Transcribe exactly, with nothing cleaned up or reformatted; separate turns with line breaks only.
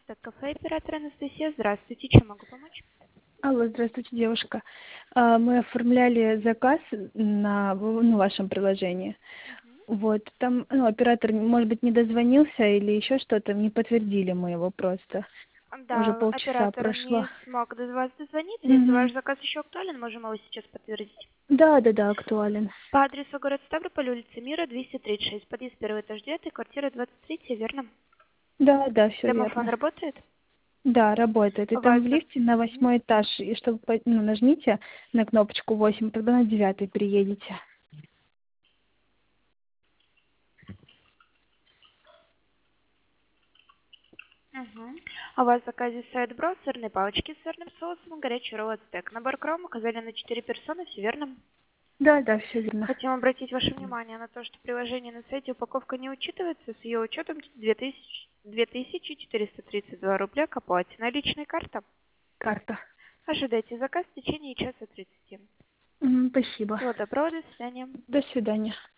Так, кафе, оператор Анастасия. Здравствуйте, чем могу помочь?
Алло, здравствуйте, девушка. А, Мы оформляли заказ на в- ну, вашем приложении. Вот, там, ну, оператор, может быть, не дозвонился или еще что-то, не подтвердили мы его просто. Уже
Да,
полчаса
оператор
прошло.
не смог до вас дозвониться. Если ваш
Мгм.
заказ еще актуален, можем его сейчас подтвердить.
Да, да, да, актуален.
По адресу город Ставрополь, улица Мира, двести тридцать шесть, подъезд первый этаж девятый, квартира двадцать три, верно?
Да, да, все
Домофон
верно.
работает?
Да, работает. И
У
там
вас
в
зак-
лифте на
Мгм.
восьмой этаж, и чтобы, по- ну, нажмите на кнопочку восемь, тогда на девятый приедете.
Мгм. У вас в заказе сайт-бро, сырные палочки с сырным соусом, горячий ролл от стек. Набор кром указали на четыре персоны, все верно?
Да, да, все верно.
Хотим обратить ваше внимание на то, что приложение на сайте упаковка не учитывается, с ее учетом две тысячи две тысячи четыреста тридцать два рубля к оплате. Наличная карта.
Карта.
Ожидайте заказ в течение часа тридцати.
Мгм, спасибо.
Всего доброго, до свидания.
До свидания.